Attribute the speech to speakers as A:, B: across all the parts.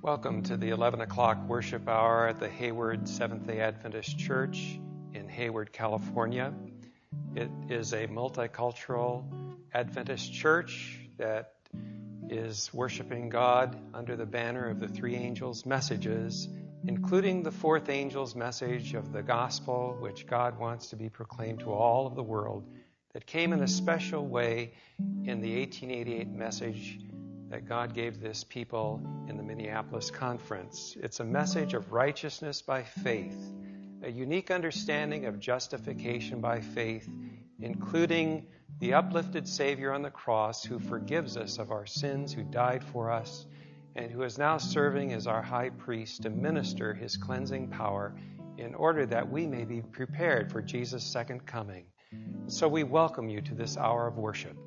A: Welcome to the 11 o'clock worship hour at the Hayward Seventh-day Adventist Church in Hayward, California. It is a multicultural Adventist church that is worshiping God under the banner of the three angels' messages, including the fourth angel's message of the gospel, which God wants to be proclaimed to all of the world, that came in a special way in the 1888 message that God gave this people in the Minneapolis conference. It's a message of righteousness by faith, a unique understanding of justification by faith, including the uplifted Savior on the cross who forgives us of our sins, who died for us, and who is now serving as our high priest to minister his cleansing power in order that we may be prepared for Jesus' second coming. So we welcome you to this hour of worship.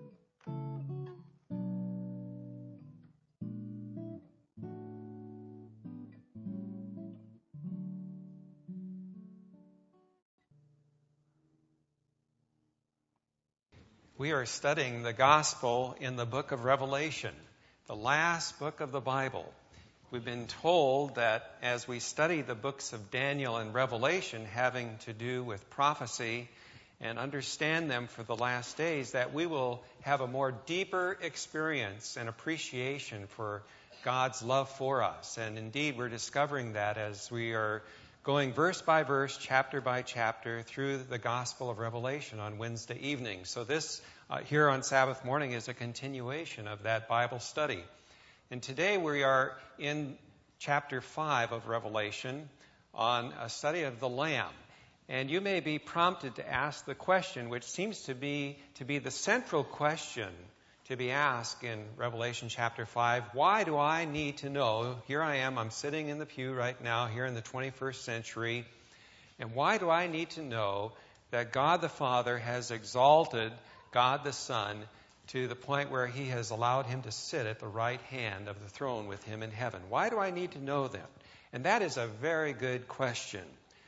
A: We are studying the gospel in the book of Revelation, the last book of the Bible. We've been told that as we study the books of Daniel and Revelation having to do with prophecy and understand them for the last days, that we will have a more deeper experience and appreciation for God's love for us. And indeed, we're discovering that as we are going verse by verse, chapter by chapter, through the Gospel of Revelation on Wednesday evening. So this, here on Sabbath morning, is a continuation of that Bible study. And today we are in chapter 5 of Revelation on a study of the Lamb. And you may be prompted to ask the question, which seems to be the central question to be asked in Revelation chapter 5. Why do I need to know? Here I am, I'm sitting in the pew right now, here in the 21st century. And why do I need to know that God the Father has exalted God the Son to the point where he has allowed him to sit at the right hand of the throne with him in heaven? Why do I need to know that? And that is a very good question.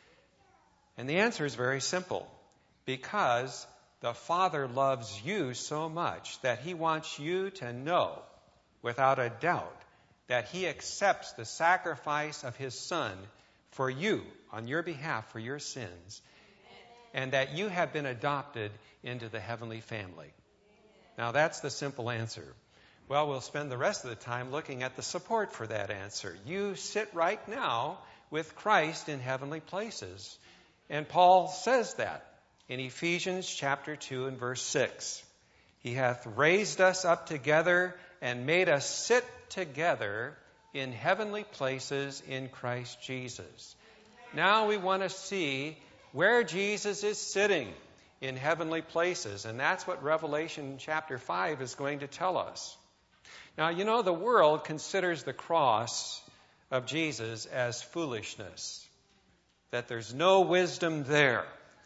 A: And the answer is very simple. Because the Father loves you so much that he wants you to know, without a doubt, that he accepts the sacrifice of his Son for you, on your behalf, for your sins, and that you have been adopted into the heavenly family. Now, that's the simple answer. Well, we'll spend the rest of the time looking at the support for that answer. You sit right now with Christ in heavenly places. And Paul says that in Ephesians chapter 2 and verse 6. He hath raised us up together and made us sit together in heavenly places in Christ Jesus. Now we want to see where Jesus is sitting in heavenly places. And that's what Revelation chapter 5 is going to tell us. Now, you know, the world considers the cross of Jesus as foolishness, that there's no wisdom there.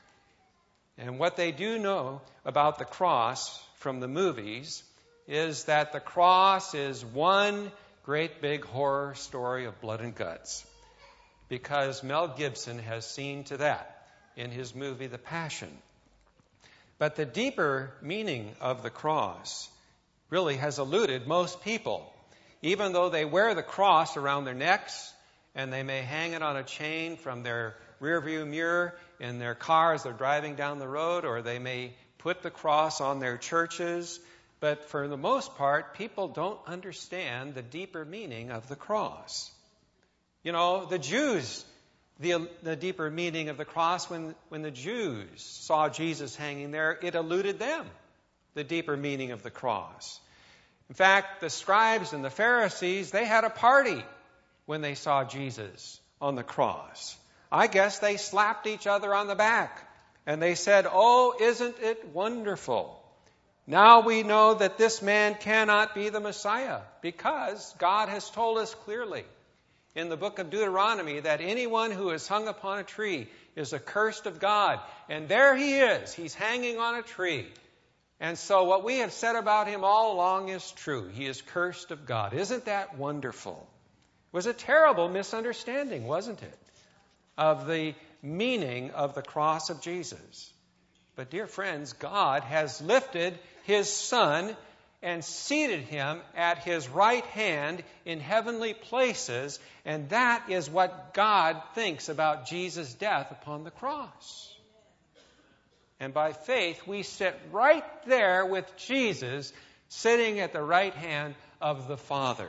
A: And what they do know about the cross from the movies is that the cross is one great big horror story of blood and guts. Because Mel Gibson has seen to that in his movie The Passion. But the deeper meaning of the cross really has eluded most people. Even though they wear the cross around their necks and they may hang it on a chain from their rearview mirror in their car as they're driving down the road, or they may put the cross on their churches. But for the most part, people don't understand the deeper meaning of the cross. You know, the Jews, the deeper meaning of the cross, when the Jews saw Jesus hanging there, it eluded them, the deeper meaning of the cross. In fact, the scribes and the Pharisees, they had a party when they saw Jesus on the cross. I guess they slapped each other on the back and they said, "Oh, isn't it wonderful? Now we know that this man cannot be the Messiah, because God has told us clearly in the book of Deuteronomy that anyone who is hung upon a tree is accursed of God." And there he is. He's hanging on a tree. And so what we have said about him all along is true. He is cursed of God. Isn't that wonderful? It was a terrible misunderstanding, wasn't it, of the meaning of the cross of Jesus. But dear friends, God has lifted his Son and seated him at his right hand in heavenly places. And that is what God thinks about Jesus' death upon the cross. And by faith, we sit right there with Jesus, sitting at the right hand of the Father.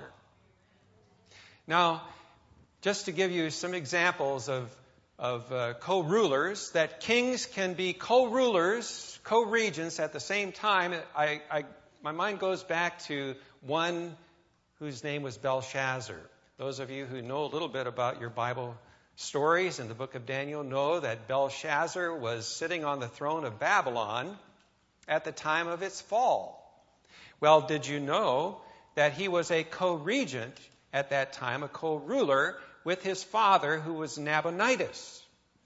A: Now, just to give you some examples of co-rulers, that kings can be co-rulers, co-regents at the same time. My mind goes back to one whose name was Belshazzar. Those of you who know a little bit about your Bible stories in the book of Daniel know that Belshazzar was sitting on the throne of Babylon at the time of its fall. Well, did you know that he was a co-regent at that time, a co-ruler with his father, who was Nabonidus?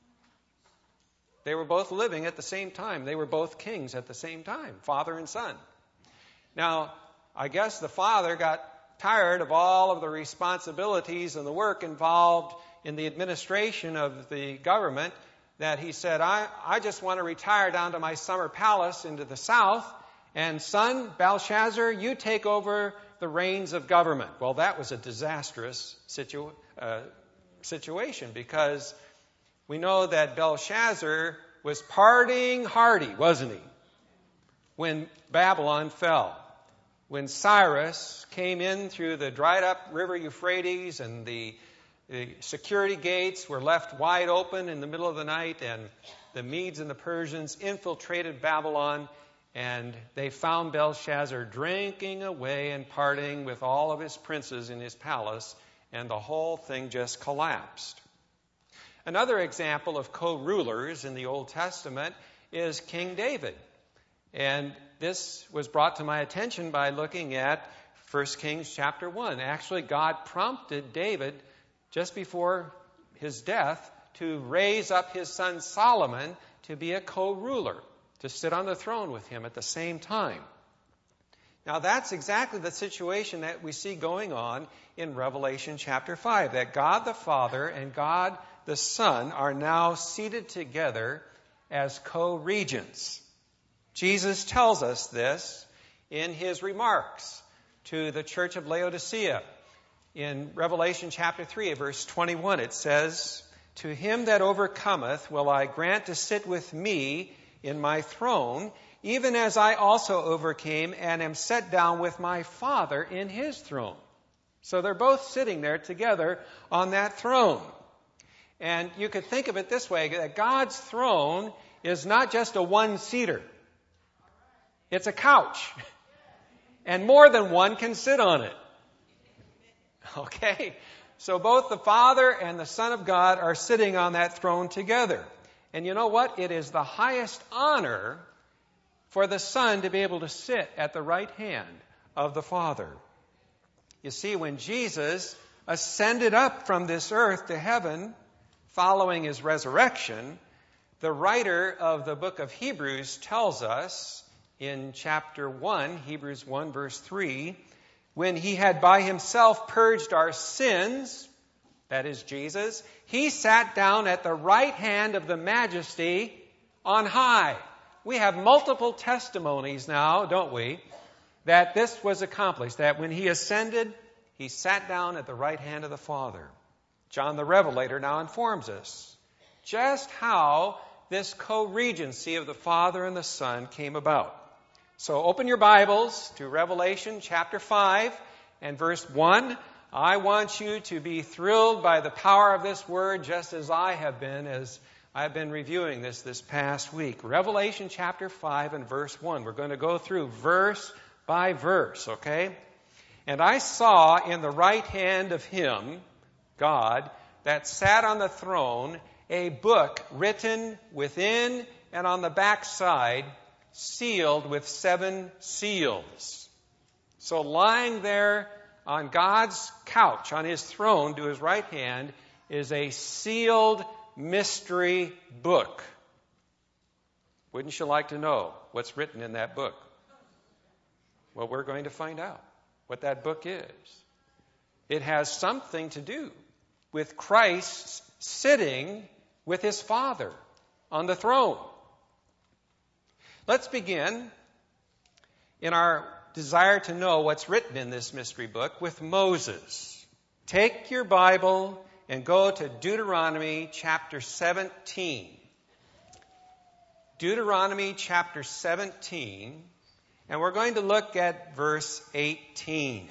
A: They were both living at the same time. They were both kings at the same time, father and son. Now, I guess the father got tired of all of the responsibilities and the work involved in the administration of the government, that he said, I just want to retire down to my summer palace into the south, and son, Belshazzar, you take over the reins of government. Well, that was a disastrous situation, because we know that Belshazzar was partying hardy, wasn't he, when Babylon fell. When Cyrus came in through the dried up river Euphrates, and the security gates were left wide open in the middle of the night, and the Medes and the Persians infiltrated Babylon, and they found Belshazzar drinking away and partying with all of his princes in his palace, and the whole thing just collapsed. Another example of co-rulers in the Old Testament is King David. And this was brought to my attention by looking at 1 Kings chapter 1. Actually, God prompted David just before his death to raise up his son Solomon to be a co-ruler, to sit on the throne with him at the same time. Now, that's exactly the situation that we see going on in Revelation chapter 5, that God the Father and God the Son are now seated together as co-regents. Jesus tells us this in his remarks to the church of Laodicea. In Revelation chapter 3, verse 21, it says, "To him that overcometh will I grant to sit with me in my throne, even as I also overcame and am set down with my Father in his throne." So they're both sitting there together on that throne. And you could think of it this way, that God's throne is not just a one-seater. It's a couch. And more than one can sit on it. Okay? So both the Father and the Son of God are sitting on that throne together. And you know what? It is the highest honor for the Son to be able to sit at the right hand of the Father. You see, when Jesus ascended up from this earth to heaven, following his resurrection, the writer of the book of Hebrews tells us in chapter 1, Hebrews 1, verse 3, when he had by himself purged our sins, that is Jesus, he sat down at the right hand of the Majesty on high. We have multiple testimonies now, don't we, that this was accomplished, that when he ascended, he sat down at the right hand of the Father. John the Revelator now informs us just how this co-regency of the Father and the Son came about. So open your Bibles to Revelation chapter 5 and verse 1. I want you to be thrilled by the power of this word, just as I have been, as I've been reviewing this past week. Revelation chapter 5 and verse 1. We're going to go through verse by verse, okay? "And I saw in the right hand of him," God, "that sat on the throne, a book written within and on the backside, sealed with 7 seals." So lying there on God's couch, on his throne to his right hand, is a sealed mystery book. Wouldn't you like to know what's written in that book? Well, we're going to find out what that book is. It has something to do with Christ sitting with his Father on the throne. Let's begin in our desire to know what's written in this mystery book with Moses. Take your Bible and go to Deuteronomy chapter 17. Deuteronomy chapter 17, and we're going to look at verse 18.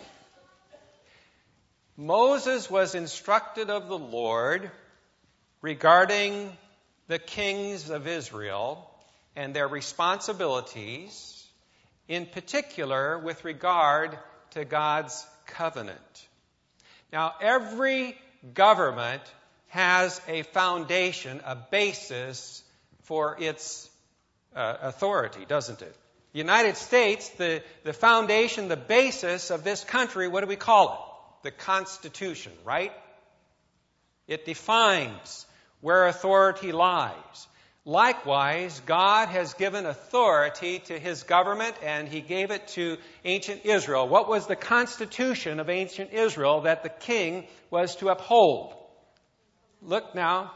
A: Moses was instructed of the Lord regarding the kings of Israel and their responsibilities, in particular with regard to God's covenant. Now, every government has a foundation, a basis for its authority, doesn't it? The United States, the foundation, the basis of this country, what do we call it? The Constitution, right? It defines where authority lies. Likewise, God has given authority to His government, and He gave it to ancient Israel. What was the constitution of ancient Israel that the king was to uphold? Look now.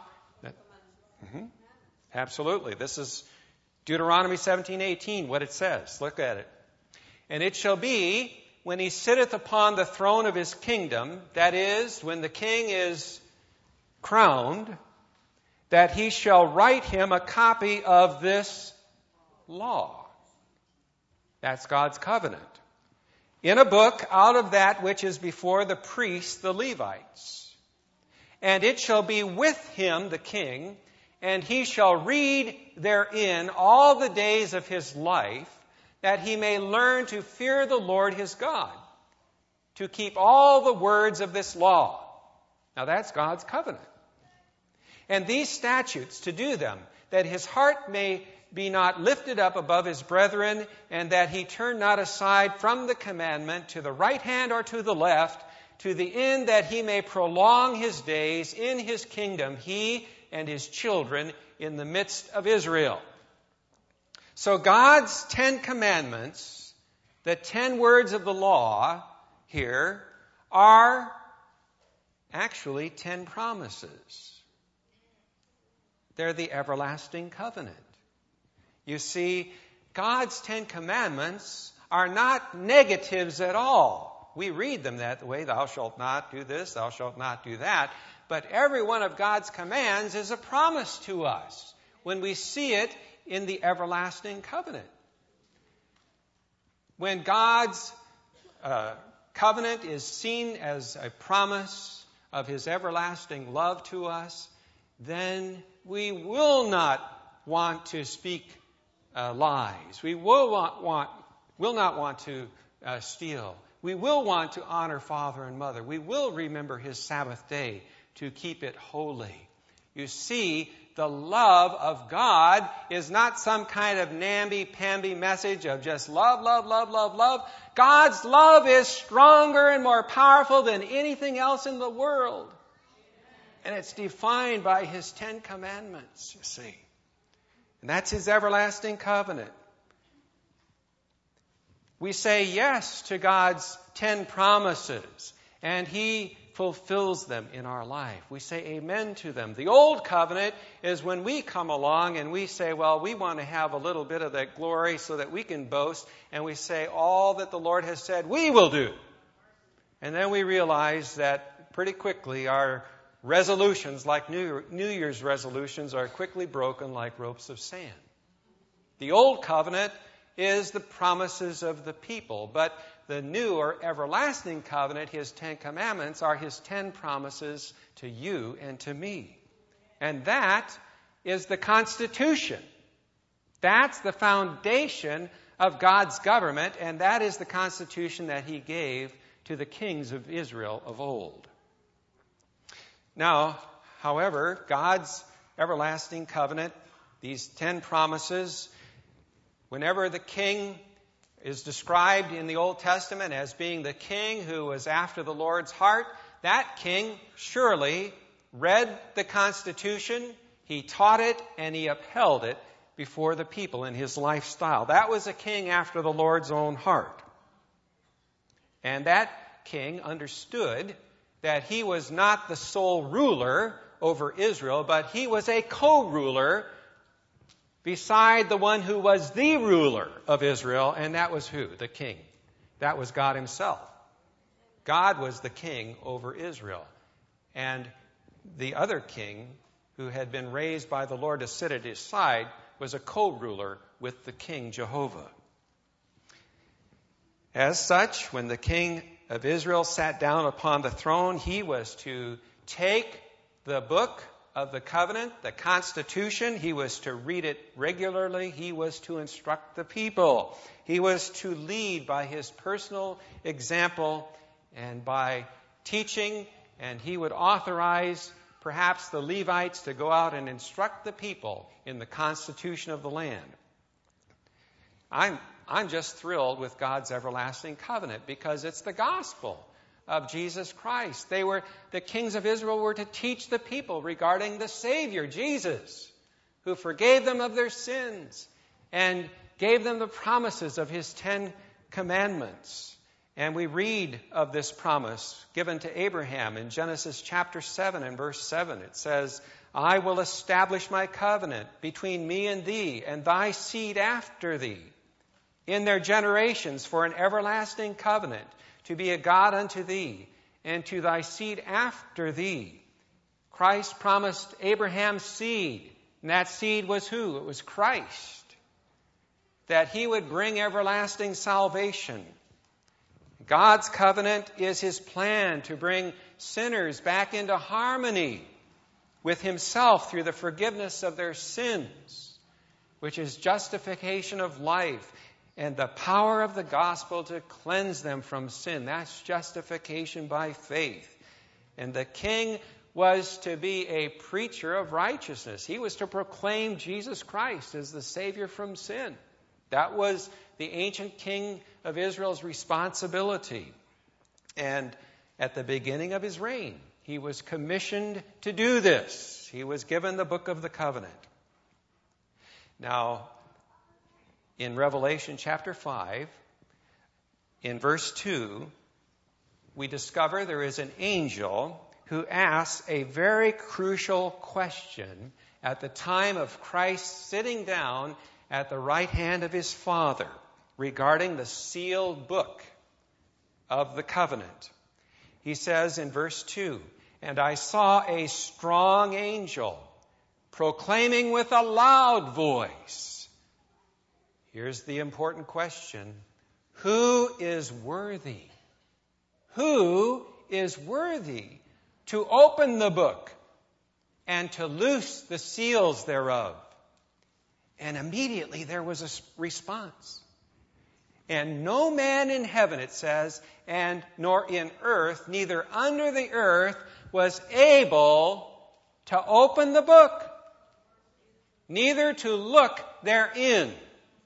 A: Absolutely. This is Deuteronomy 17:18, what it says. Look at it. And it shall be, when he sitteth upon the throne of his kingdom, that is, when the king is crowned, that he shall write him a copy of this law. That's God's covenant. In a book out of that which is before the priests, the Levites. And it shall be with him, the king, and he shall read therein all the days of his life, that he may learn to fear the Lord his God, to keep all the words of this law. Now that's God's covenant. And these statutes, to do them, that his heart may be not lifted up above his brethren, and that he turn not aside from the commandment to the right hand or to the left, to the end that he may prolong his days in his kingdom, he and his children in the midst of Israel. So God's 10 commandments, the 10 words of the law here, are actually 10 promises. They're the everlasting covenant. You see, God's 10 commandments are not negatives at all. We read them that way, thou shalt not do this, thou shalt not do that. But every one of God's commands is a promise to us when we see it in the everlasting covenant. When God's covenant is seen as a promise of His everlasting love to us, then we will not want to speak lies. We will not want to steal. We will want to honor father and mother. We will remember His Sabbath day to keep it holy. You see, the love of God is not some kind of namby-pamby message of just love, love, love, love, love. God's love is stronger and more powerful than anything else in the world. And it's defined by His 10 commandments, you see. And that's His everlasting covenant. We say yes to God's 10 promises, and He fulfills them in our life. We say amen to them. The old covenant is when we come along and we say, well, we want to have a little bit of that glory so that we can boast, and we say all that the Lord has said we will do. And then we realize that pretty quickly our resolutions, like New Year's resolutions, are quickly broken like ropes of sand. The old covenant is the promises of the people, but the new or everlasting covenant, His 10 commandments, are His 10 promises to you and to me. And that is the Constitution. That's the foundation of God's government, and that is the Constitution that He gave to the kings of Israel of old. Now, however, God's everlasting covenant, these 10 promises, whenever the king is described in the Old Testament as being the king who was after the Lord's heart, that king surely read the Constitution, he taught it, and he upheld it before the people in his lifestyle. That was a king after the Lord's own heart. And that king understood that he was not the sole ruler over Israel, but he was a co-ruler beside the one who was the ruler of Israel, and that was who? The king. That was God himself. God was the king over Israel. And the other king, who had been raised by the Lord to sit at his side, was a co-ruler with the king Jehovah. As such, when the king of Israel sat down upon the throne, he was to take the book of the covenant, the Constitution. He was to read it regularly. He was to instruct the people. He was to lead by his personal example and by teaching, and he would authorize perhaps the Levites to go out and instruct the people in the constitution of the land. I'm just thrilled with God's everlasting covenant because it's the gospel of Jesus Christ. The kings of Israel were to teach the people regarding the Savior, Jesus, who forgave them of their sins and gave them the promises of his 10 commandments. And we read of this promise given to Abraham in Genesis chapter 7 and verse 7. It says, I will establish my covenant between me and thee and thy seed after thee in their generations for an everlasting covenant, to be a God unto thee, and to thy seed after thee. Christ promised Abraham's seed, and that seed was who? It was Christ. That he would bring everlasting salvation. God's covenant is his plan to bring sinners back into harmony with himself through the forgiveness of their sins, which is justification of life, and the power of the gospel to cleanse them from sin. That's justification by faith. And the king was to be a preacher of righteousness. He was to proclaim Jesus Christ as the Savior from sin. That was the ancient king of Israel's responsibility. And at the beginning of his reign, he was commissioned to do this. He was given the book of the covenant. Now, in Revelation chapter 5, in verse 2, we discover there is an angel who asks a very crucial question at the time of Christ sitting down at the right hand of his Father regarding the sealed book of the covenant. He says in verse 2, and I saw a strong angel proclaiming with a loud voice. Here's the important question. Who is worthy? Who is worthy to open the book and to loose the seals thereof? And immediately there was a response. And no man in heaven, it says, and nor in earth, neither under the earth, was able to open the book, neither to look therein.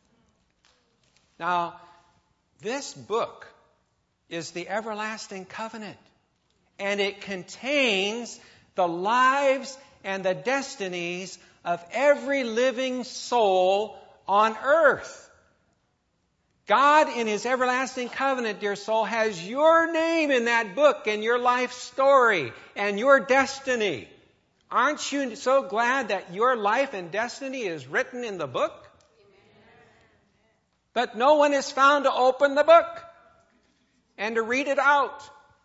A: Now, this book is the everlasting covenant, and it contains the lives and the destinies of every living soul on earth. God, in his everlasting covenant, dear soul, has your name in that book and your life story and your destiny. Aren't you so glad that your life and destiny is written in the book? But no one is found to open the book and to read it out.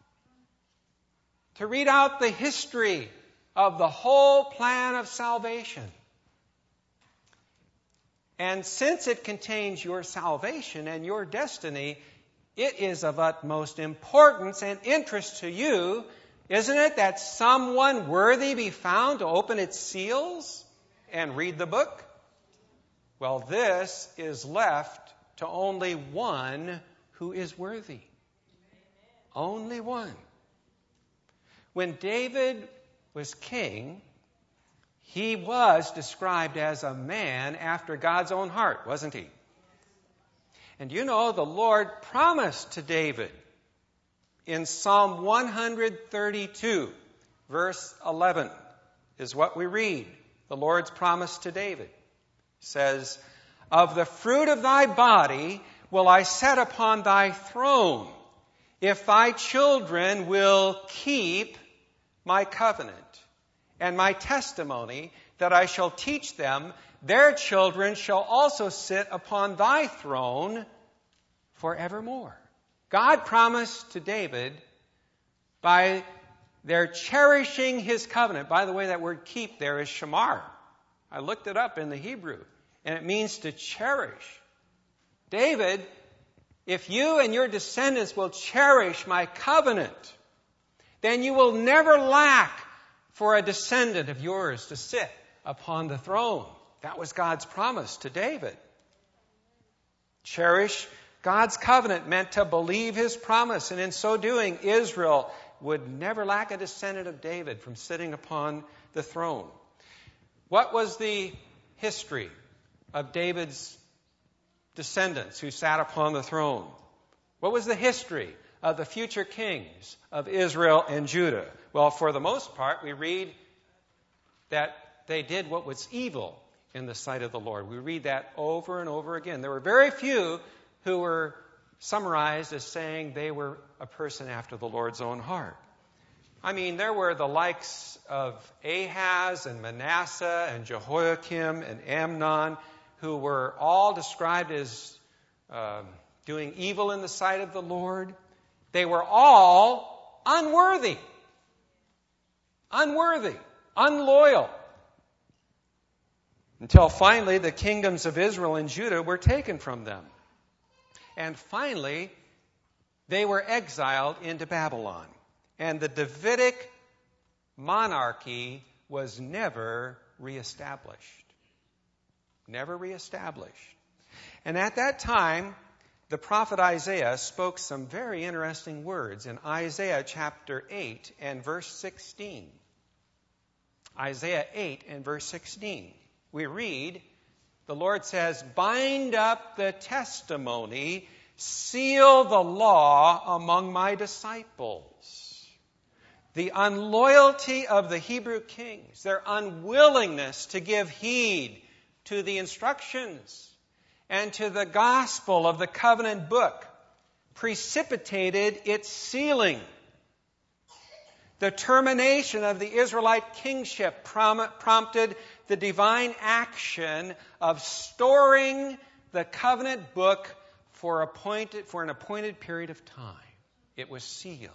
A: To read out the history of the whole plan of salvation. And since it contains your salvation and your destiny, it is of utmost importance and interest to you, isn't it, that someone worthy be found to open its seals and read the book? Well, this is left to only one who is worthy. Only one. When David was king, he was described as a man after God's own heart, wasn't he? And you know, the Lord promised to David in Psalm 132, verse 11, is what we read. The Lord's promise to David says, of the fruit of thy body will I set upon thy throne, if thy children will keep my covenant and my testimony that I shall teach them, their children shall also sit upon thy throne forevermore. God promised to David by their cherishing his covenant. By the way, that word keep there is shamar. I looked it up in the Hebrew, and it means to cherish. David, if you and your descendants will cherish my covenant, then you will never lack for a descendant of yours to sit upon the throne. That was God's promise to David. Cherish God's covenant meant to believe his promise, and in so doing, Israel would never lack a descendant of David from sitting upon the throne. What was the history of David's descendants who sat upon the throne? What was the history of the future kings of Israel and Judah? Well, for the most part, we read that they did what was evil in the sight of the Lord. We read that over and over again. There were very few who were summarized as saying they were a person after the Lord's own heart. I mean, there were the likes of Ahaz and Manasseh and Jehoiakim and Amnon, who were all described as doing evil in the sight of the Lord. They were all unworthy, unloyal, until finally the kingdoms of Israel and Judah were taken from them. And finally, they were exiled into Babylon. And the Davidic monarchy was never reestablished. Never reestablished. And at that time, the prophet Isaiah spoke some very interesting words in Isaiah chapter 8 and verse 16. Isaiah 8 and verse 16. We read, the Lord says, "Bind up the testimony, seal the law among my disciples." The unloyalty of the Hebrew kings, their unwillingness to give heed to the instructions and to the gospel of the covenant book, precipitated its sealing. The termination of the Israelite kingship prompted the divine action of storing the covenant book for an appointed period of time. It was sealed.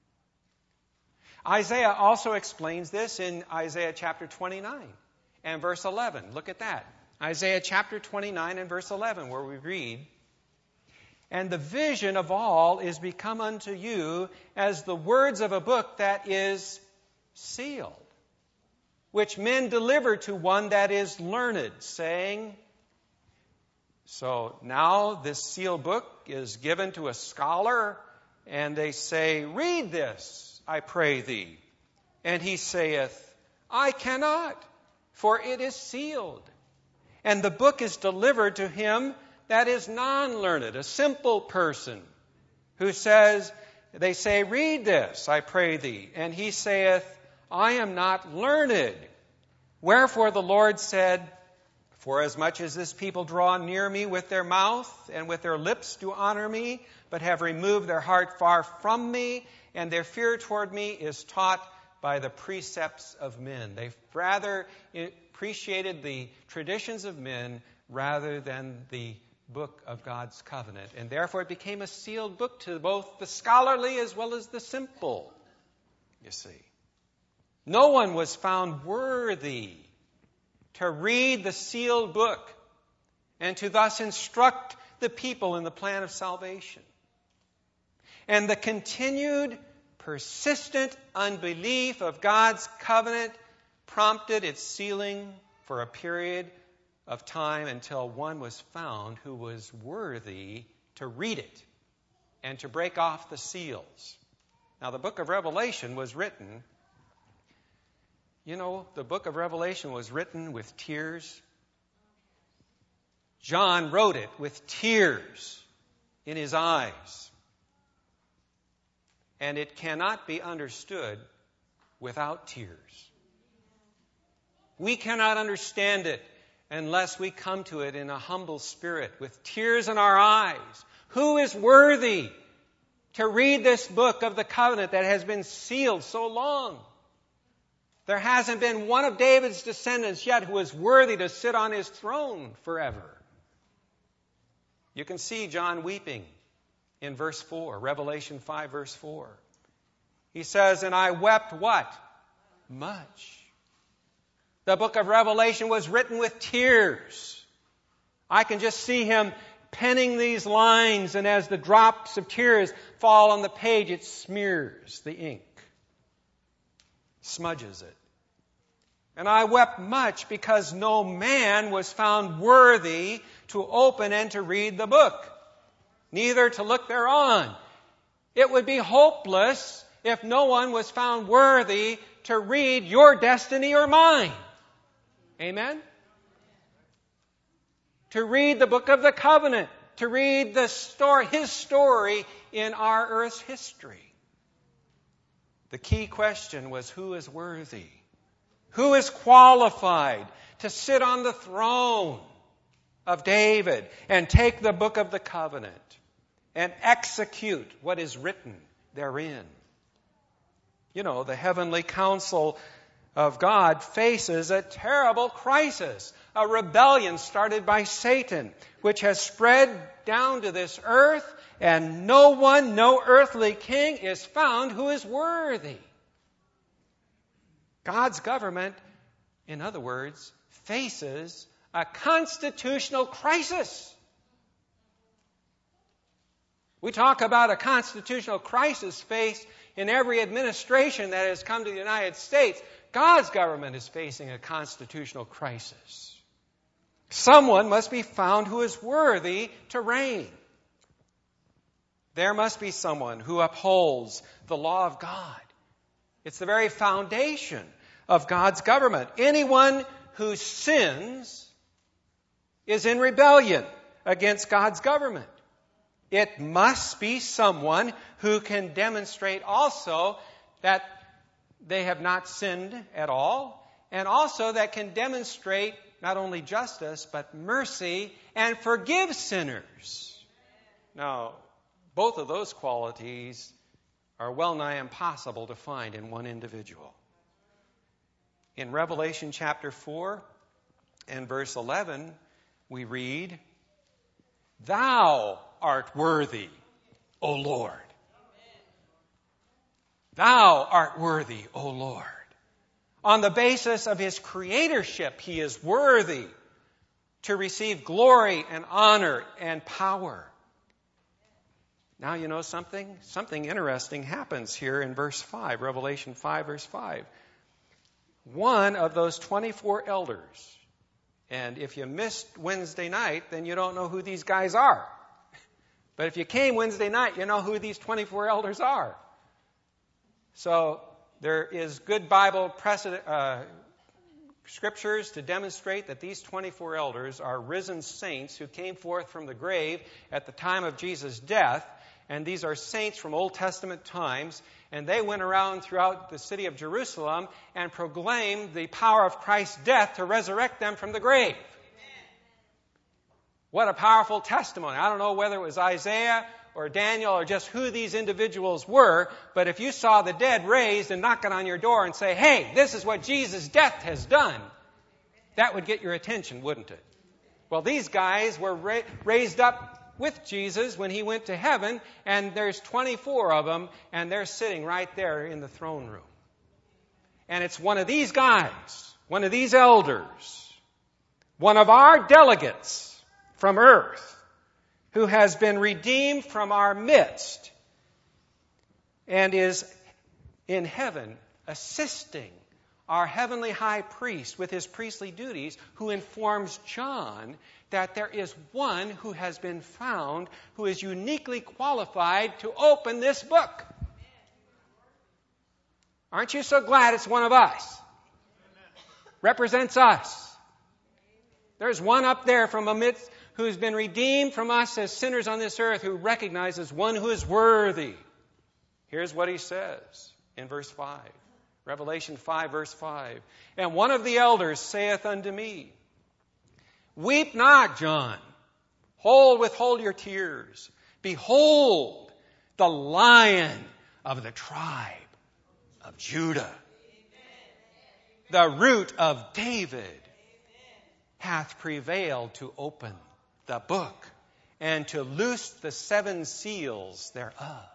A: Isaiah also explains this in Isaiah chapter 29 and verse 11. Look at that. Isaiah chapter 29 and verse 11, where we read, "And the vision of all is become unto you as the words of a book that is sealed, which men deliver to one that is learned, saying," so now this sealed book is given to a scholar, and they say, "Read this, I pray thee." And he saith, "I cannot, for it is sealed." And the book is delivered to him that is non-learned, a simple person, who says, they say, "Read this, I pray thee." And he saith, "I am not learned." Wherefore the Lord said, "Forasmuch as this people draw near me with their mouth, and with their lips do honor me, but have removed their heart far from me, and their fear toward me is taught by the precepts of men." They've rather appreciated the traditions of men rather than the book of God's covenant. And therefore it became a sealed book to both the scholarly as well as the simple, you see. No one was found worthy to read the sealed book and to thus instruct the people in the plan of salvation. And the continued, persistent unbelief of God's covenant prompted its sealing for a period of time until one was found who was worthy to read it and to break off the seals. Now, the book of Revelation was written, the book of Revelation was written with tears. John wrote it with tears in his eyes. And it cannot be understood without tears. We cannot understand it unless we come to it in a humble spirit with tears in our eyes. Who is worthy to read this book of the covenant that has been sealed so long? There hasn't been one of David's descendants yet who is worthy to sit on his throne forever. You can see John weeping in verse 4, Revelation 5, verse 4. He says, and I wept what? Much. The book of Revelation was written with tears. I can just see him penning these lines, and as the drops of tears fall on the page, it smears the ink, smudges it. And I wept much because no man was found worthy to open and to read the book, neither to look thereon. It would be hopeless if no one was found worthy to read your destiny or mine. Amen? To read the book of the covenant, to read the story, his story in our earth's history. The key question was, who is worthy? Who is qualified to sit on the throne of David and take the book of the covenant and execute what is written therein? You know, the heavenly council of God faces a terrible crisis, a rebellion started by Satan, which has spread down to this earth, and no earthly king is found who is worthy. God's government, in other words, faces a constitutional crisis. We talk about a constitutional crisis faced in every administration that has come to the United States. God's government is facing a constitutional crisis. Someone must be found who is worthy to reign. There must be someone who upholds the law of God. It's the very foundation of God's government. Anyone who sins is in rebellion against God's government. It must be someone who can demonstrate also that they have not sinned at all, and also that can demonstrate not only justice, but mercy and forgive sinners. Now, both of those qualities are well nigh impossible to find in one individual. In Revelation chapter 4 and verse 11, we read, Thou art worthy, O Lord. Thou art worthy, O Lord. On the basis of his creatorship, he is worthy to receive glory and honor and power. Now you know something? Something interesting happens here in verse 5, Revelation 5, verse 5. One of those 24 elders, and if you missed Wednesday night, then you don't know who these guys are. But if you came Wednesday night, you know who these 24 elders are. So there is good Bible scriptures to demonstrate that these 24 elders are risen saints who came forth from the grave at the time of Jesus' death. And these are saints from Old Testament times. And they went around throughout the city of Jerusalem and proclaimed the power of Christ's death to resurrect them from the grave. What a powerful testimony. I don't know whether it was Isaiah or Daniel or just who these individuals were, but if you saw the dead raised and knocking on your door and say, hey, this is what Jesus' death has done, that would get your attention, wouldn't it? Well, these guys were raised up with Jesus when he went to heaven, and there's 24 of them, and they're sitting right there in the throne room. And it's one of these guys, one of these elders, one of our delegates from earth, who has been redeemed from our midst and is in heaven assisting our heavenly high priest with his priestly duties, who informs John that there is one who has been found who is uniquely qualified to open this book. Aren't you so glad it's one of us? Represents us. There's one up there from amidst who's been redeemed from us as sinners on this earth, who recognizes one who is worthy. Here's what he says in verse 5. Revelation 5, verse 5. And one of the elders saith unto me, Weep not, John. Withhold your tears. Behold, the Lion of the tribe of Judah, the root of David, hath prevailed to open the book and to loose the 7 seals thereof.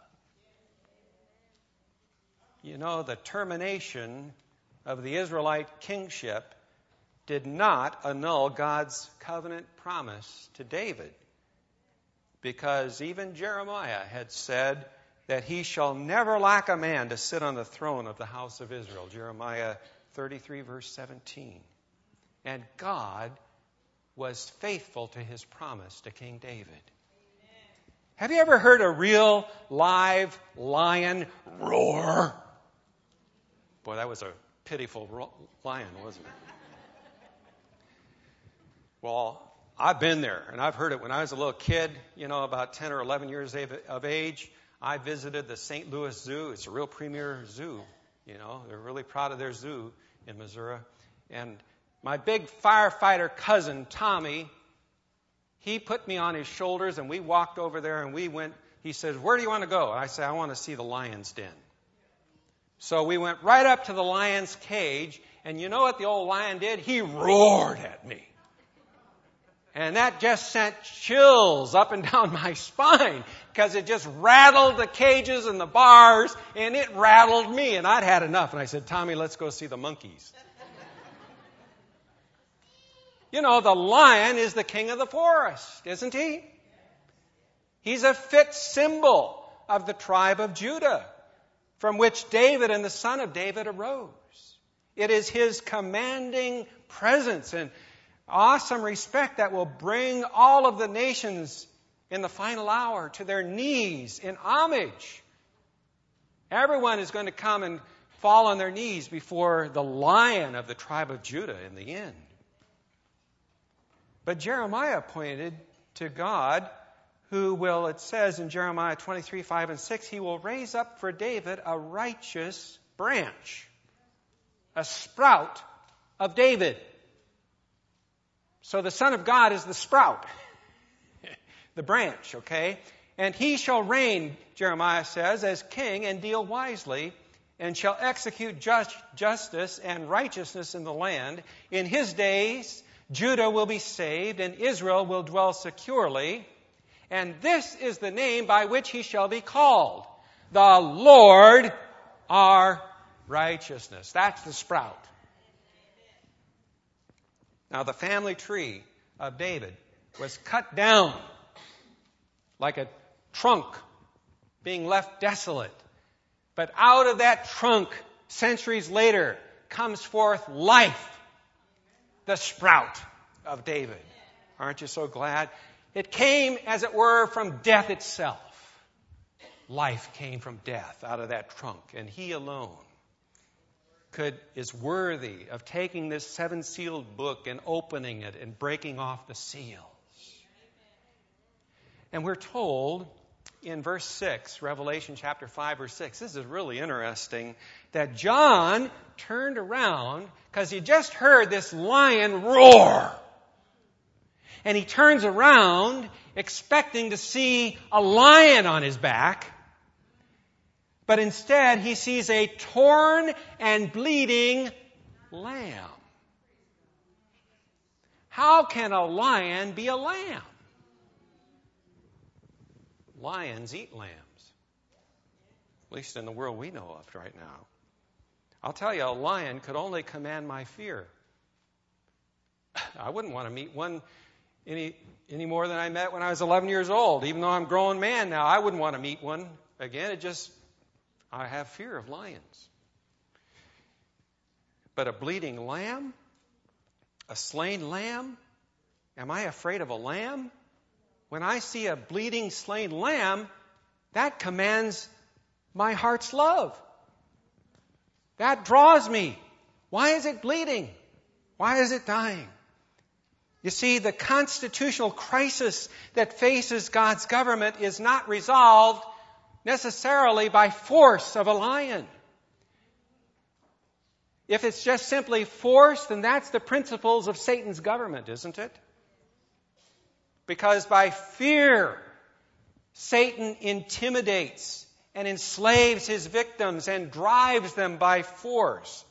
A: You know, the termination of the Israelite kingship did not annul God's covenant promise to David, because even Jeremiah had said that he shall never lack a man to sit on the throne of the house of Israel. Jeremiah 33, verse 17. And God was faithful to his promise to King David. Have you ever heard a real live lion roar? Boy, that was a pitiful lion, wasn't it? Well, I've been there, and I've heard it when I was a little kid, about 10 or 11 years of age. I visited the St. Louis Zoo. It's a real premier zoo. They're really proud of their zoo in Missouri. And my big firefighter cousin, Tommy, he put me on his shoulders, and we walked over there, and we went. He says, "Where do you want to go?" I said, "I want to see the lion's den." So we went right up to the lion's cage, and you know what the old lion did? He roared at me. And that just sent chills up and down my spine, because it just rattled the cages and the bars, and it rattled me, and I'd had enough. And I said, "Tommy, let's go see the monkeys." The lion is the king of the forest, isn't he? He's a fit symbol of the tribe of Judah, from which David and the son of David arose. It is his commanding presence and awesome respect that will bring all of the nations in the final hour to their knees in homage. Everyone is going to come and fall on their knees before the lion of the tribe of Judah in the end. But Jeremiah pointed to God, who will, it says in Jeremiah 23, 5 and 6, he will raise up for David a righteous branch, a sprout of David. So the Son of God is the sprout, the branch, okay? And he shall reign, Jeremiah says, as king and deal wisely, and shall execute justice and righteousness in the land. In his days, Judah will be saved, and Israel will dwell securely. And this is the name by which he shall be called: the Lord our righteousness. That's the sprout. Now, the family tree of David was cut down like a trunk being left desolate. But out of that trunk, centuries later, comes forth life, the sprout of David. Aren't you so glad? It came, as it were, from death itself. Life came from death out of that trunk, and he alone is worthy of taking this 7-sealed book and opening it and breaking off the seals. And we're told in verse 6, Revelation chapter 5, verse 6, this is really interesting, that John turned around because he just heard this lion roar. And he turns around expecting to see a lion on his back. But instead, he sees a torn and bleeding lamb. How can a lion be a lamb? Lions eat lambs. At least in the world we know of right now. I'll tell you, a lion could only command my fear. I wouldn't want to meet one any more than I met when I was 11 years old. Even though I'm a grown man now, I wouldn't want to meet one again. I have fear of lions. But a bleeding lamb? A slain lamb? Am I afraid of a lamb? When I see a bleeding, slain lamb, that commands my heart's love. That draws me. Why is it bleeding? Why is it dying? You see, the constitutional crisis that faces God's government is not resolved necessarily by force of a lion. If it's just simply force, then that's the principles of Satan's government, isn't it? Because by fear, Satan intimidates and enslaves his victims and drives them by force.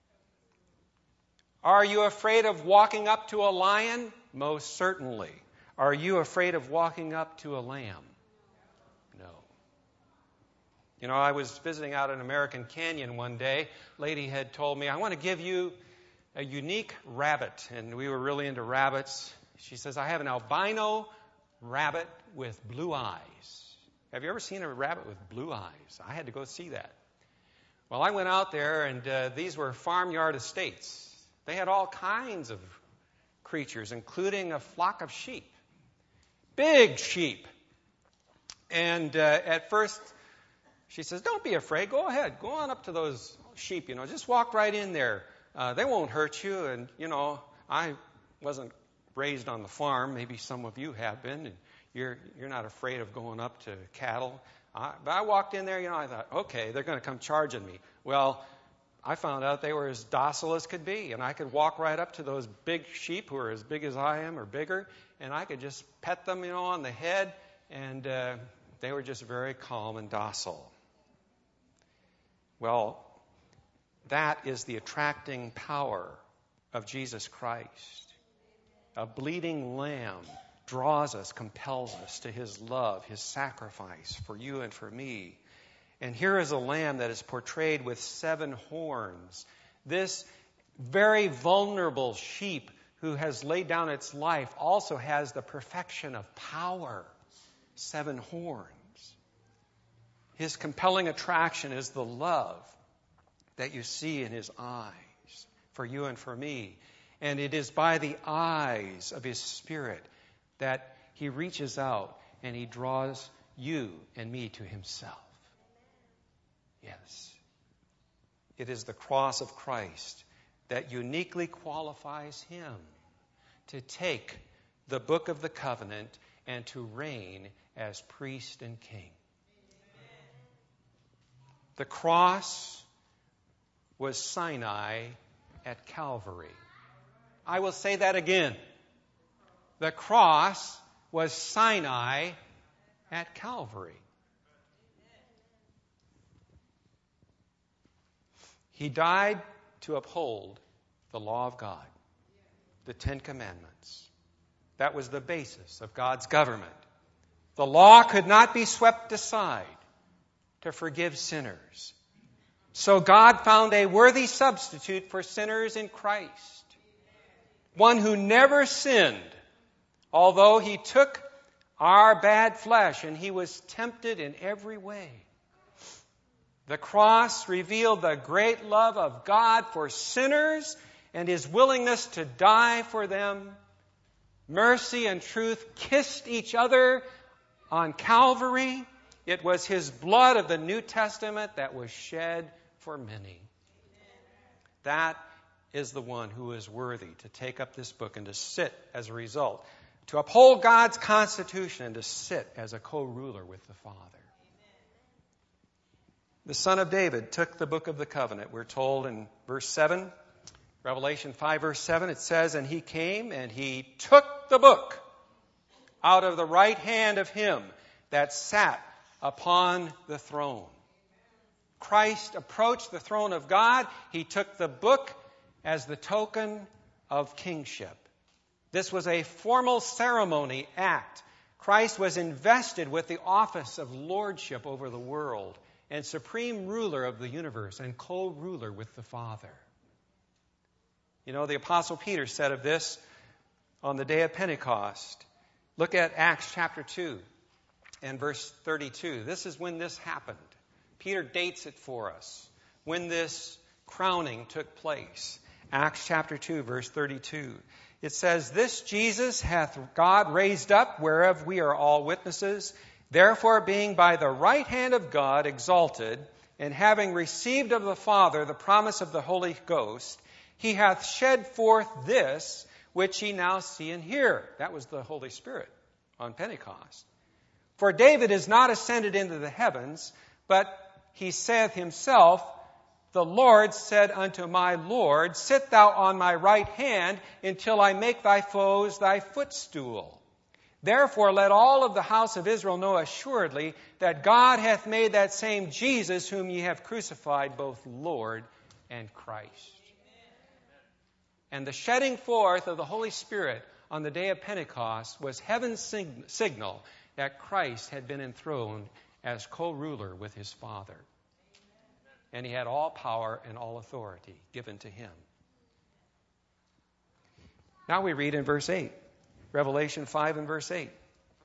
A: Are you afraid of walking up to a lion? Most certainly. Are you afraid of walking up to a lamb? No. You know, I was visiting out in American Canyon one day. A lady had told me, I want to give you a unique rabbit. And we were really into rabbits. She says, I have an albino rabbit with blue eyes. Have you ever seen a rabbit with blue eyes? I had to go see that. Well, I went out there, and these were farmyard estates. They had all kinds of creatures, including a flock of sheep. Big sheep. And at first, she says, don't be afraid. Go ahead. Go on up to those sheep. You know, just walk right in there. They won't hurt you. And, you know, I wasn't raised on the farm. Maybe some of you have been. And you're not afraid of going up to cattle. But I walked in there, you know, I thought, okay, they're going to come charging me. Well, I found out they were as docile as could be. And I could walk right up to those big sheep who are as big as I am or bigger. And I could just pet them, you know, on the head. And they were just very calm and docile. Well, that is the attracting power of Jesus Christ. A bleeding lamb draws us, compels us to his love, his sacrifice for you and for me. And here is a lamb that is portrayed with 7 horns. This very vulnerable sheep who has laid down its life also has the perfection of power. 7 horns. His compelling attraction is the love that you see in his eyes for you and for me. And it is by the eyes of his Spirit that he reaches out and he draws you and me to himself. Yes. It is the cross of Christ that uniquely qualifies him to take the book of the covenant and to reign as priest and king. The cross was Sinai at Calvary. I will say that again. The cross was Sinai at Calvary. He died to uphold the law of God, the 10 Commandments. That was the basis of God's government. The law could not be swept aside to forgive sinners. So God found a worthy substitute for sinners in Christ. One who never sinned, although he took our bad flesh and he was tempted in every way. The cross revealed the great love of God for sinners and his willingness to die for them. Mercy and truth kissed each other on Calvary. It was his blood of the New Testament that was shed for many. That is the one who is worthy to take up this book and to sit as a result, to uphold God's constitution and to sit as a co-ruler with the Father. The Son of David took the book of the covenant. We're told in verse 7, Revelation 5 verse 7, it says, and he came and he took the book out of the right hand of him that sat upon the throne. Christ approached the throne of God. He took the book as the token of kingship. This was a formal ceremony act. Christ was invested with the office of lordship over the world and supreme ruler of the universe and co-ruler with the Father. You know, the Apostle Peter said of this on the day of Pentecost. Look at Acts chapter 2 and verse 32. This is when this happened. Peter dates it for us, when this crowning took place. Acts chapter 2, verse 32. It says, this Jesus hath God raised up, whereof we are all witnesses. Therefore, being by the right hand of God exalted, and having received of the Father the promise of the Holy Ghost, he hath shed forth this which ye now see and hear. That was the Holy Spirit on Pentecost. For David is not ascended into the heavens, but he saith himself, the Lord said unto my Lord, sit thou on my right hand until I make thy foes thy footstool. Therefore let all of the house of Israel know assuredly that God hath made that same Jesus whom ye have crucified both Lord and Christ. And the shedding forth of the Holy Spirit on the day of Pentecost was heaven's signal that Christ had been enthroned as co-ruler with his Father. And he had all power and all authority given to him. Now we read in verse 8, Revelation 5 and verse 8.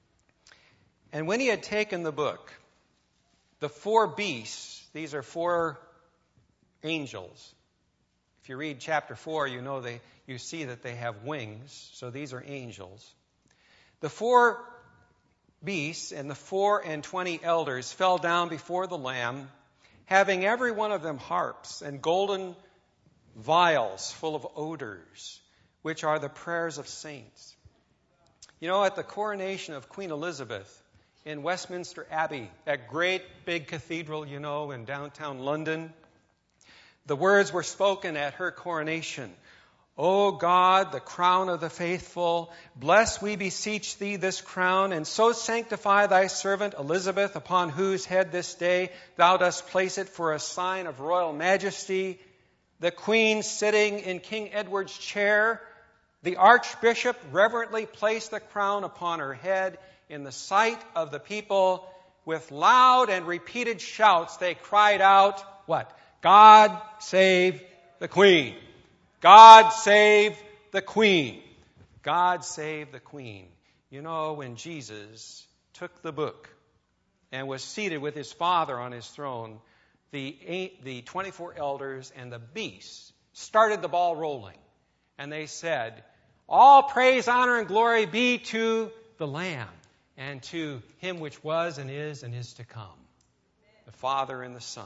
A: And when he had taken the book, the four beasts, these are four angels. If you read chapter 4, you see that they have wings, so these are angels. The four beasts and the 24 elders fell down before the Lamb, having every one of them harps and golden vials full of odors, which are the prayers of saints. At the coronation of Queen Elizabeth in Westminster Abbey, that great big cathedral, in downtown London, the words were spoken at her coronation. O God, the crown of the faithful, bless, we beseech thee, this crown, and so sanctify thy servant Elizabeth, upon whose head this day thou dost place it for a sign of royal majesty. The Queen sitting in King Edward's chair, the Archbishop reverently placed the crown upon her head. In the sight of the people, with loud and repeated shouts, they cried out, what? God save the Queen. God save the Queen. God save the Queen. When Jesus took the book and was seated with his Father on his throne, the 24 elders and the beasts started the ball rolling. And they said, all praise, honor, and glory be to the Lamb and to him which was and is to come, the Father and the Son.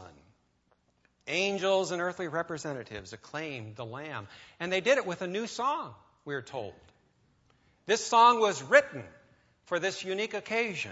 A: Angels and earthly representatives acclaimed the Lamb. And they did it with a new song, we're told. This song was written for this unique occasion.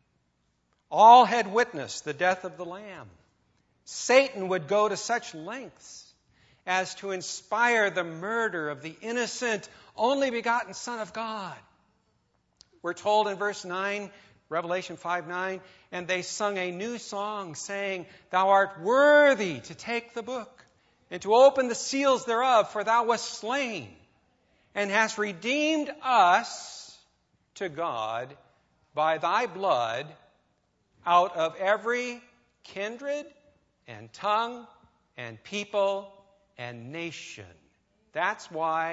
A: All had witnessed the death of the Lamb. Satan would go to such lengths as to inspire the murder of the innocent, only begotten Son of God. We're told in verse 9, Revelation 5:9, and they sung a new song, saying, Thou art worthy to take the book and to open the seals thereof, for thou wast slain and hast redeemed us to God by thy blood out of every kindred and tongue and people and nation. That's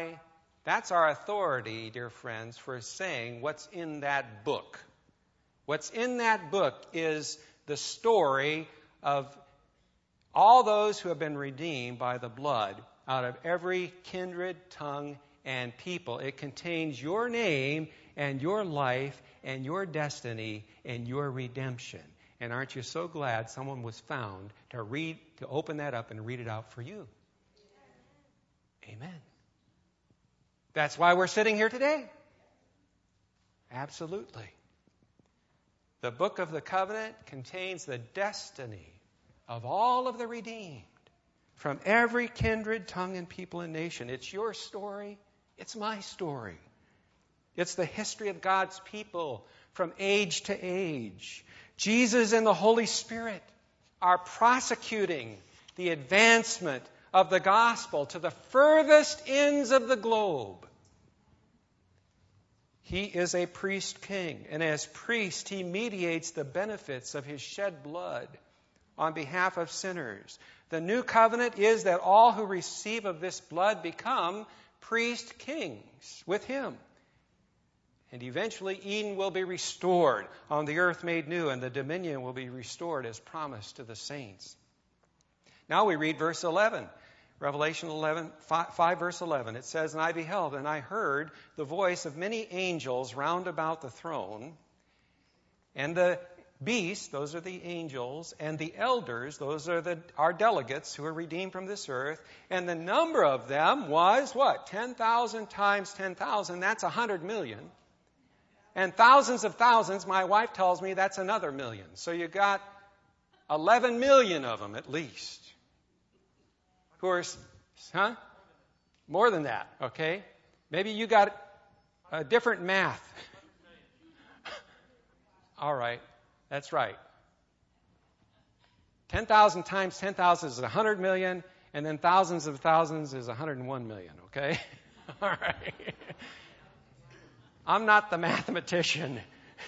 A: our authority, dear friends, for saying what's in that book. What's in that book is the story of all those who have been redeemed by the blood out of every kindred, tongue, and people. It contains your name and your life and your destiny and your redemption. And aren't you so glad someone was found to open that up and read it out for you? Amen. That's why we're sitting here today. Absolutely. The book of the covenant contains the destiny of all of the redeemed from every kindred, tongue, and people and nation. It's your story. It's my story. It's the history of God's people from age to age. Jesus and the Holy Spirit are prosecuting the advancement of the gospel to the furthest ends of the globe. He is a priest king, and as priest, he mediates the benefits of his shed blood on behalf of sinners. The new covenant is that all who receive of this blood become priest kings with him. And eventually Eden will be restored on the earth made new, and the dominion will be restored as promised to the saints. Now we read verse 11. Revelation 5 verse 11. It says, And I beheld, and I heard the voice of many angels round about the throne, and the beasts, those are the angels, and the elders, those are our delegates who are redeemed from this earth, and the number of them was what? 10,000 times 10,000, that's 100 million. And thousands of thousands, my wife tells me that's another million. So you got 11 million of them at least. Who are, more than that, okay? Maybe you got a different math. All right, that's right. 10,000 times 10,000 is 100 million, and then thousands of thousands is 101 million, okay? All right. I'm not the mathematician.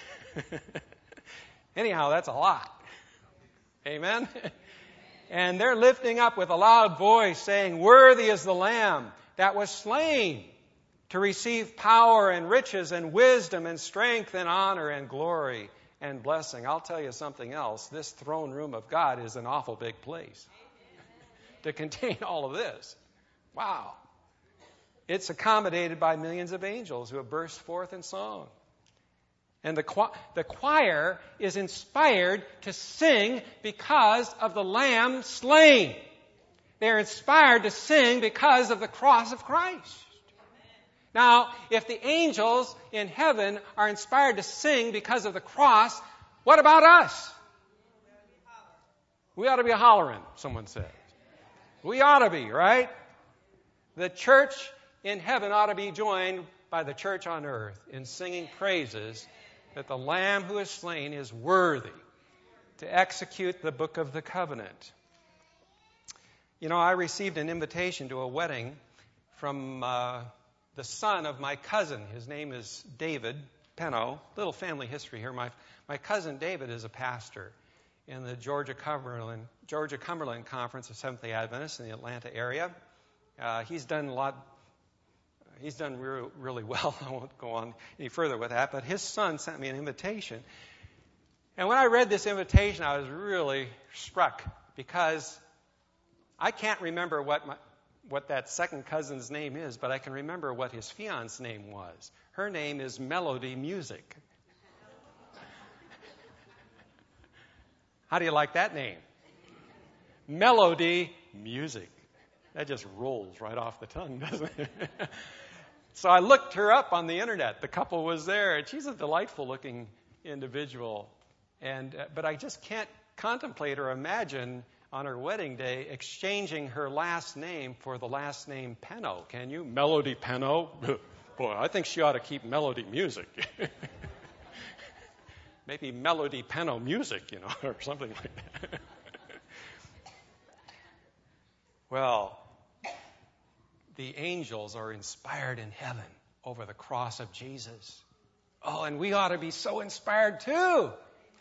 A: Anyhow, that's a lot. Amen? And they're lifting up with a loud voice, saying, "Worthy is the Lamb that was slain to receive power and riches and wisdom and strength and honor and glory and blessing." I'll tell you something else. This throne room of God is an awful big place to contain all of this. Wow. It's accommodated by millions of angels who have burst forth in song. And the choir is inspired to sing because of the Lamb slain. They're inspired to sing because of the cross of Christ. Now, if the angels in heaven are inspired to sing because of the cross, what about us? We ought to be hollering, someone says. We ought to be, right? The church in heaven ought to be joined by the church on earth in singing praises that the Lamb who is slain is worthy to execute the book of the covenant. You know, I received an invitation to a wedding from the son of my cousin. His name is David Penno. Little family history here. My cousin David is a pastor in the Georgia Cumberland Conference of Seventh-day Adventists in the Atlanta area. He's done really well. I won't go on any further with that. But his son sent me an invitation. And when I read this invitation, I was really struck because I can't remember what that second cousin's name is, but I can remember what his fiance's name was. Her name is Melody Music. How do you like that name? Melody Music. That just rolls right off the tongue, doesn't it? So I looked her up on the internet. The couple was there, and she's a delightful-looking individual. But I just can't contemplate or imagine on her wedding day exchanging her last name for the last name Penno. Can you? Melody Penno? Boy, I think she ought to keep Melody Music. Maybe Melody Penno Music, or something like that. Well, the angels are inspired in heaven over the cross of Jesus. Oh, and we ought to be so inspired too.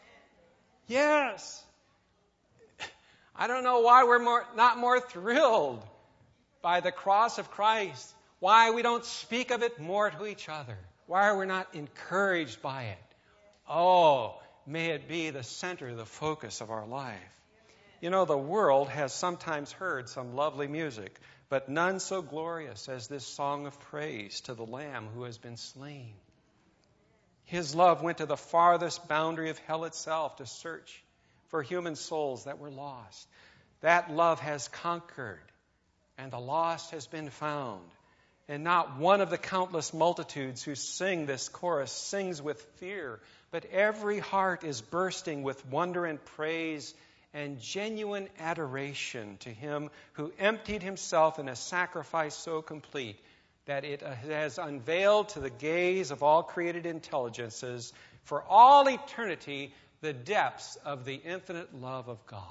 A: Yes. I don't know why we're not more thrilled by the cross of Christ. Why we don't speak of it more to each other. Why we're not encouraged by it. Oh, may it be the center, the focus of our life. You know, the world has sometimes heard some lovely music, but none so glorious as this song of praise to the Lamb who has been slain. His love went to the farthest boundary of hell itself to search for human souls that were lost. That love has conquered, and the lost has been found. And not one of the countless multitudes who sing this chorus sings with fear, but every heart is bursting with wonder and praise and genuine adoration to Him who emptied Himself in a sacrifice so complete that it has unveiled to the gaze of all created intelligences for all eternity the depths of the infinite love of God.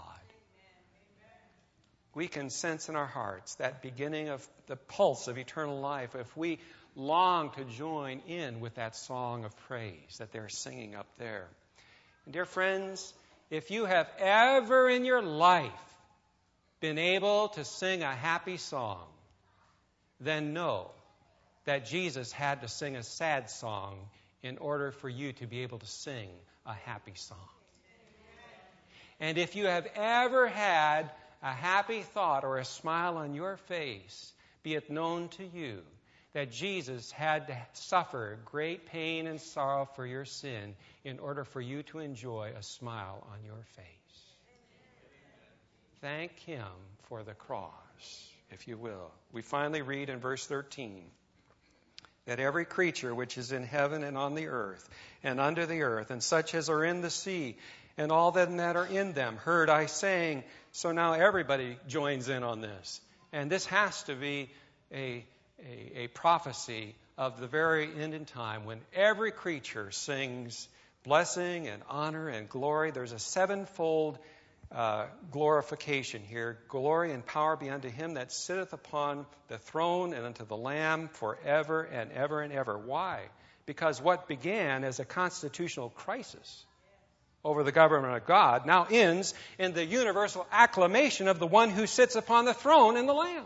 A: We can sense in our hearts that beginning of the pulse of eternal life if we long to join in with that song of praise that they're singing up there. And dear friends, if you have ever in your life been able to sing a happy song, then know that Jesus had to sing a sad song in order for you to be able to sing a happy song. And if you have ever had a happy thought or a smile on your face, be it known to you that Jesus had to suffer great pain and sorrow for your sin in order for you to enjoy a smile on your face. Thank Him for the cross, if you will. We finally read in verse 13 that every creature which is in heaven and on the earth and under the earth and such as are in the sea and all them that are in them heard I saying. So now everybody joins in on this. And this has to be a prophecy of the very end in time when every creature sings blessing and honor and glory. There's a sevenfold glorification here. Glory and power be unto Him that sitteth upon the throne and unto the Lamb forever and ever and ever. Why? because what began as a constitutional crisis over the government of God now ends in the universal acclamation of the one who sits upon the throne and the Lamb.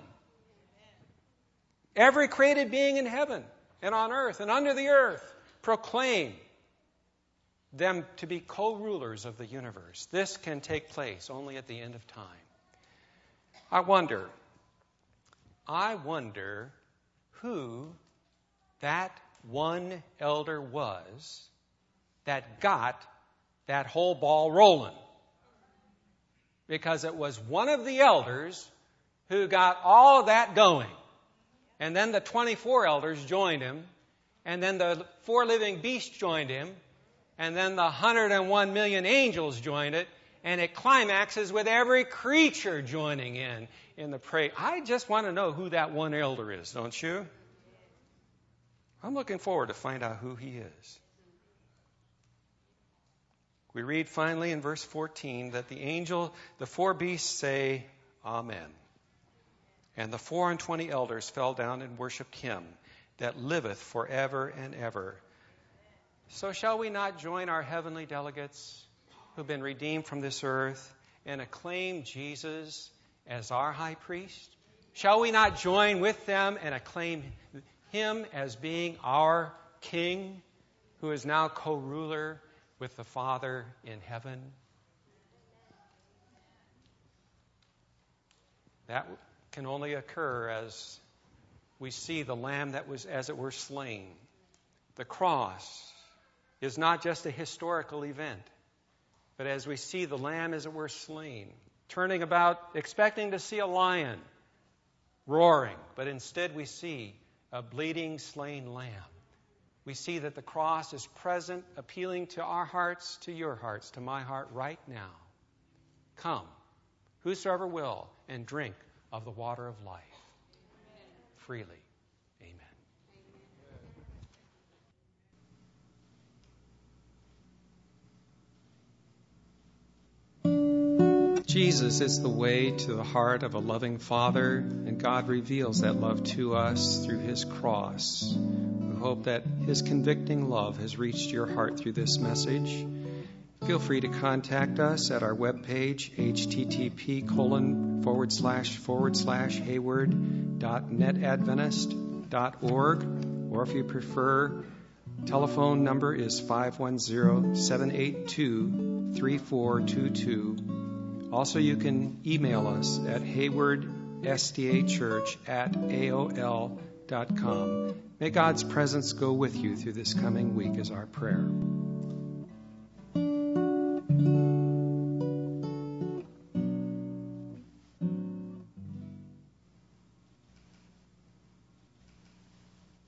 A: Every created being in heaven and on earth and under the earth proclaim them to be co-rulers of the universe. This can take place only at the end of time. I wonder who that one elder was that got that whole ball rolling. Because it was one of the elders who got all of that going. And then the 24 elders joined him. And then the 4 living beasts joined him. And then the 101 million angels joined it. And it climaxes with every creature joining in the praise. I just want to know who that one elder is, don't you? I'm looking forward to find out who he is. We read finally in verse 14 that the 4 beasts say, Amen. And the 24 elders fell down and worshipped him that liveth forever and ever. So shall we not join our heavenly delegates who've been redeemed from this earth and acclaim Jesus as our high priest? Shall we not join with them and acclaim him as being our King, who is now co-ruler with the Father in heaven? That can only occur as we see the Lamb that was, as it were, slain. The cross is not just a historical event, but as we see the Lamb, as it were, slain, turning about, expecting to see a lion roaring, but instead we see a bleeding, slain lamb. We see that the cross is present, appealing to our hearts, to your hearts, to my heart right now. Come, whosoever will, and drink of the water of life freely. Amen. Jesus is the way to the heart of a loving Father, and God reveals that love to us through his cross. We hope that his convicting love has reached your heart through this message. Feel free to contact us at our webpage, http://hayward.netadventist.org, or if you prefer, telephone number is 510-782-3422. Also, you can email us at haywardstachurch@aol.com. May God's presence go with you through this coming week is our prayer.